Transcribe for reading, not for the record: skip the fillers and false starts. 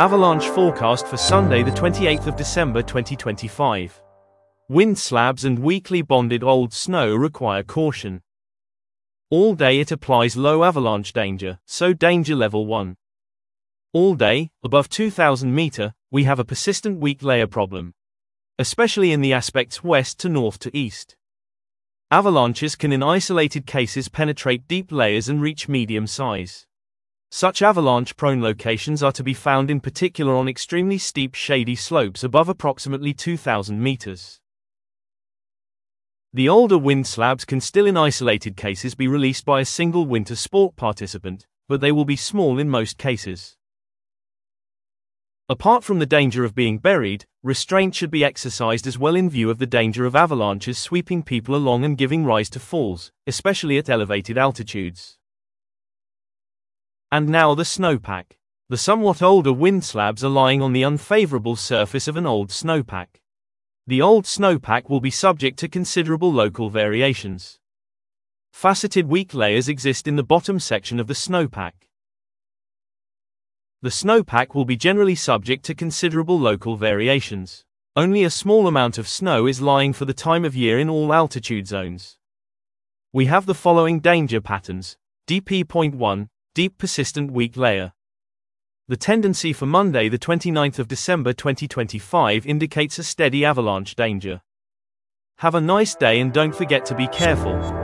Avalanche forecast for Sunday the 28th of December 2025. Wind slabs and weakly bonded old snow require caution. All day it applies low avalanche danger, so danger level 1. All day, above 2000 meter, we have a persistent weak layer problem, especially in the aspects west to north to east. Avalanches can in isolated cases penetrate deep layers and reach medium size. Such avalanche-prone locations are to be found in particular on extremely steep shady slopes above approximately 2000 meters. The older wind slabs can still in isolated cases be released by a single winter sport participant, but they will be small in most cases. Apart from the danger of being buried, restraint should be exercised as well in view of the danger of avalanches sweeping people along and giving rise to falls, especially at elevated altitudes. And now the snowpack. The somewhat older wind slabs are lying on the unfavorable surface of an old snowpack. The old snowpack will be subject to considerable local variations. Faceted weak layers exist in the bottom section of the snowpack. The snowpack will be generally subject to considerable local variations. Only a small amount of snow is lying for the time of year in all altitude zones. We have the following danger patterns. DP.1, deep persistent weak layer. The tendency for Monday the 29th of December 2025 indicates a steady avalanche danger. Have a nice day and don't forget to be careful.